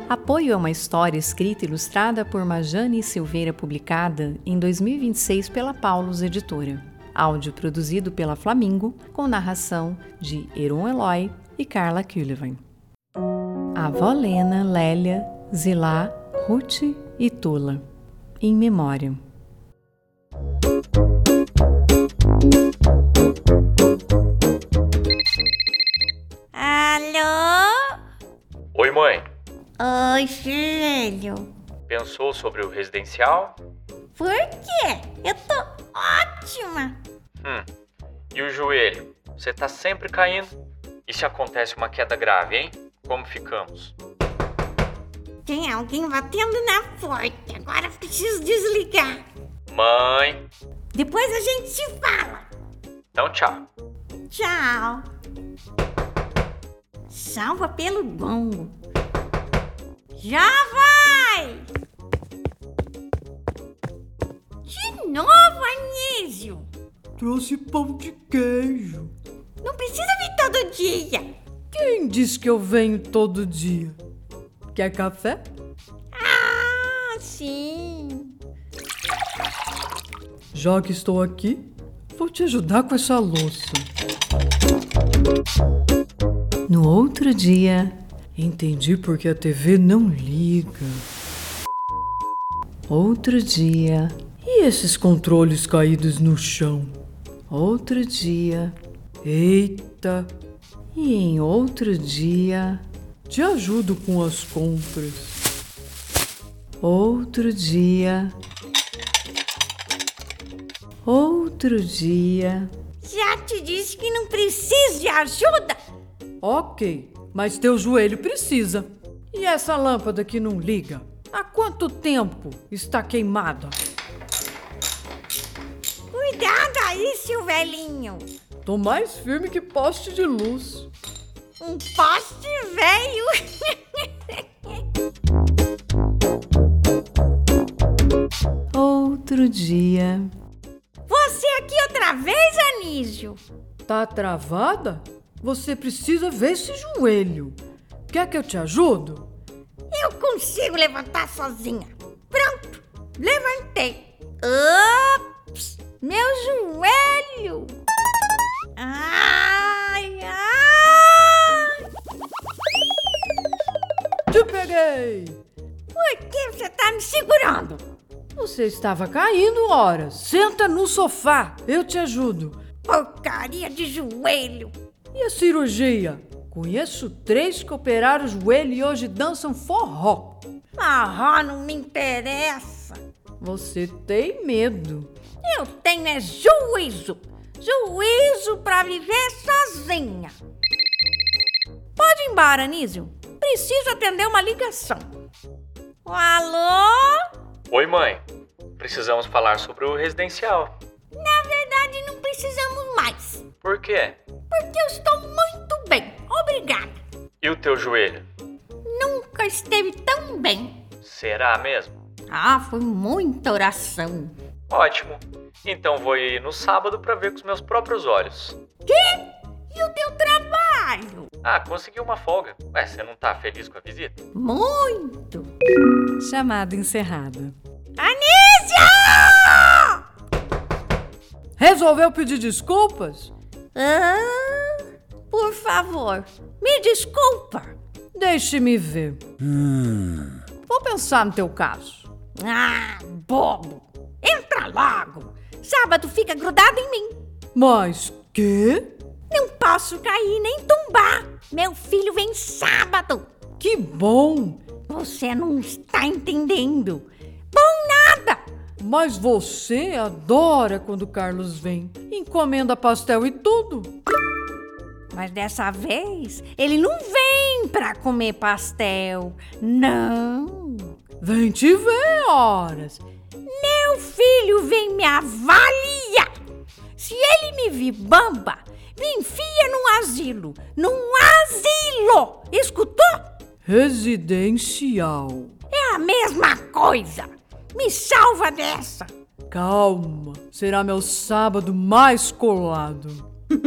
Apoio é uma história escrita e ilustrada por Majane Silveira, publicada em 2026 pela Paulus Editora. Áudio produzido pela Flamingo, com narração de Heron Eloy e Carla Kulevin. Avó Lena, Lélia, Zilá, Ruth e Tula. Em memória. Alô? Oi, mãe. Oi, filho. Pensou sobre o residencial? Por quê? Eu tô ótima. E o joelho? Você tá sempre caindo? E se acontece uma queda grave, hein? Como ficamos? Tem alguém batendo na porta. Agora preciso desligar. Mãe. Depois a gente se fala. Então, tchau. Tchau. Salva pelo gongo. Já vai! De novo, Anísio. Trouxe pão de queijo. Não precisa vir todo dia. Quem disse que eu venho todo dia? Quer café? Ah, sim. Já que estou aqui, vou te ajudar com essa louça. No outro dia, entendi porque a TV não liga. Outro dia, e esses controles caídos no chão? outro dia, Eita, e em outro dia, te ajudo com as compras. outro dia, outro dia. Já te disse que não preciso de ajuda. Ok, mas teu joelho precisa. E essa lâmpada que não liga? Há quanto tempo está queimada? Cuidado aí, seu velhinho. Tô mais firme que poste de luz. Um poste velho. Outro dia, Você aqui outra vez, Anísio? Tá travada? Você precisa ver esse joelho. Quer que eu te ajudo? Eu consigo levantar sozinha. Pronto, levantei. Ops, meu joelho. Ai, ai. Te peguei! Por que você tá me segurando? Você estava caindo, ora. Senta no sofá, eu te ajudo. Porcaria de joelho. E a cirurgia? Conheço 3 que operaram o joelho e hoje dançam forró. Ah, não me interessa. Você tem medo. Eu tenho é juízo. Juízo pra viver sozinha. Pode ir embora, Anísio. Preciso atender uma ligação. Alô? Oi, mãe. Precisamos falar sobre o residencial. Na verdade, não precisamos mais. Por quê? Porque eu estou muito bem. Obrigada. E o teu joelho? Nunca esteve tão bem. Será mesmo? Ah, foi muita oração. Ótimo. Então vou ir no sábado para ver com os meus próprios olhos. Quê? E o teu trabalho? Ah, consegui uma folga. Ué, você não tá feliz com a visita? Muito. chamada encerrada. Anísio! Resolveu pedir desculpas? Por favor, me desculpa. Deixe-me ver. Vou pensar no teu caso. Ah, bobo. Entra logo. Sábado fica grudado em mim. Mas quê? Não posso cair nem tombar. Meu filho vem sábado. Que bom! Você não está entendendo. Bom nada. Mas você adora quando o Carlos vem. Encomenda pastel e tudo. Mas dessa vez, ele não vem pra comer pastel. Não. Vem te ver, horas. Meu filho vem me avaliar. Se ele me vir bamba, me enfia num asilo. Num asilo. Escutou? Residencial. É a mesma coisa. Me salva dessa. Calma, será meu sábado mais colado.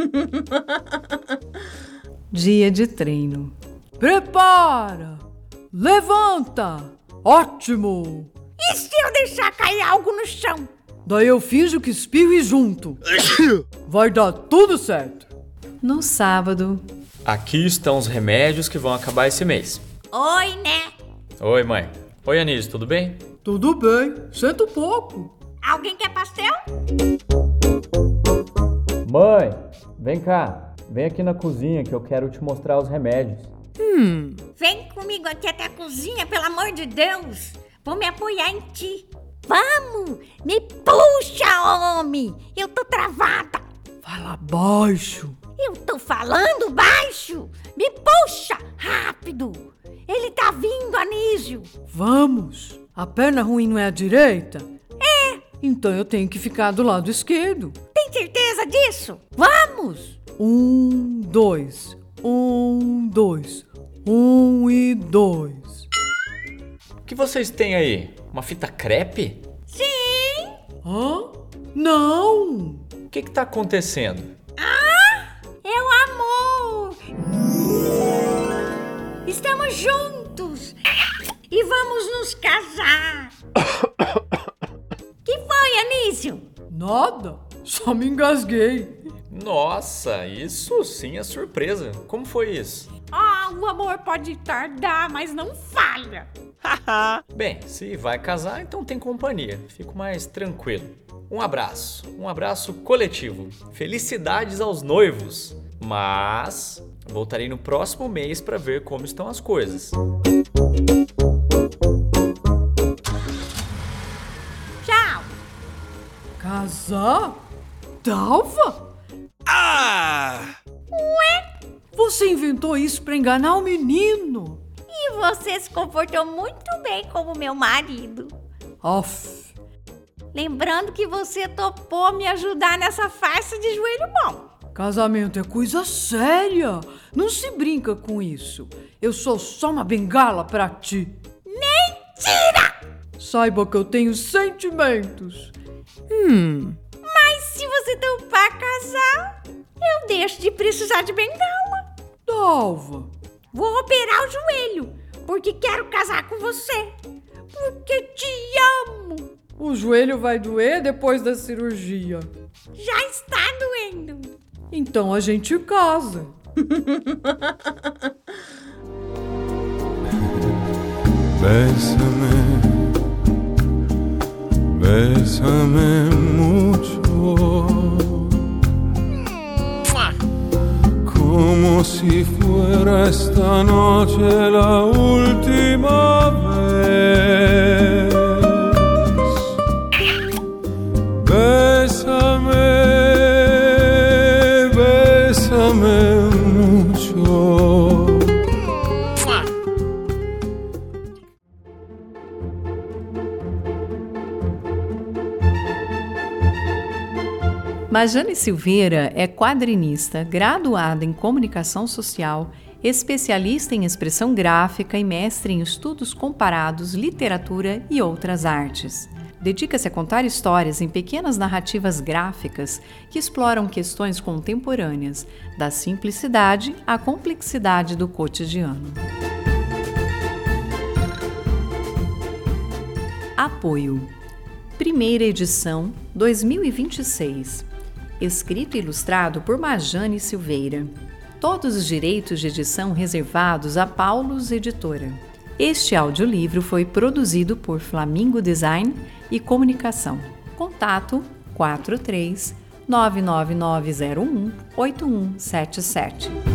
Dia de treino. Prepara! Levanta! Ótimo! E se eu deixar cair algo no chão? Daí eu finjo que espirro e junto. Vai dar tudo certo. No sábado, Aqui estão os remédios que vão acabar esse mês. Oi, né? Oi, mãe. Oi, Anísio, tudo bem? Tudo bem, senta um pouco. Alguém quer pastel? Mãe, vem cá. Vem aqui na cozinha que eu quero te mostrar os remédios. Vem comigo aqui até a cozinha, pelo amor de Deus. Vou me apoiar em ti. Vamos, me puxa, homem. Eu tô travada. Fala baixo. Eu tô falando baixo. Me puxa, rápido. Ele tá vindo, Anísio. Vamos. A perna ruim não é a direita? É. Então eu tenho que ficar do lado esquerdo. Tem certeza disso? Vamos. 1, 2. 1, 2. 1 e 2. O que vocês têm aí? Uma fita crepe? Sim. Hã? Não! O que tá acontecendo? É o amor. Estamos juntos. E vamos nos casar. Que foi, Anísio? Nada, só me engasguei. Nossa, isso sim é surpresa. Como foi isso? O amor pode tardar, mas não falha. Bem, se vai casar, então tem companhia. Fico mais tranquilo. Um abraço coletivo. Felicidades aos noivos. Mas voltarei no próximo mês para ver como estão as coisas. Tchau. Casar? Dalva? Você inventou isso pra enganar o menino? E você se comportou muito bem como meu marido. Aff, Lembrando que você topou me ajudar nessa farsa de joelho bom. casamento é coisa séria. Não se brinca com isso. Eu sou só uma bengala pra ti. Mentira! Saiba que eu tenho sentimentos. Mas se você topar casar, eu deixo de precisar de bengala. Dalva, Vou operar o joelho, porque quero casar com você. Porque te amo. o joelho vai doer depois da cirurgia. Já está doendo. Então a gente casa. Bésame, bésame mucho, como si fuera esta noche la última vez. Bésame, bésame mucho. Majane Silveira é quadrinista, graduada em comunicação social, especialista em expressão gráfica e mestre em estudos comparados, literatura e outras artes. Dedica-se a contar histórias em pequenas narrativas gráficas que exploram questões contemporâneas, da simplicidade à complexidade do cotidiano. Apoio. Primeira edição, 2026. Escrito e ilustrado por Majane Silveira. Todos os direitos de edição reservados a Paulus Editora. Este audiolivro foi produzido por Flamingo Design e Comunicação. Contato 43 99901 8177.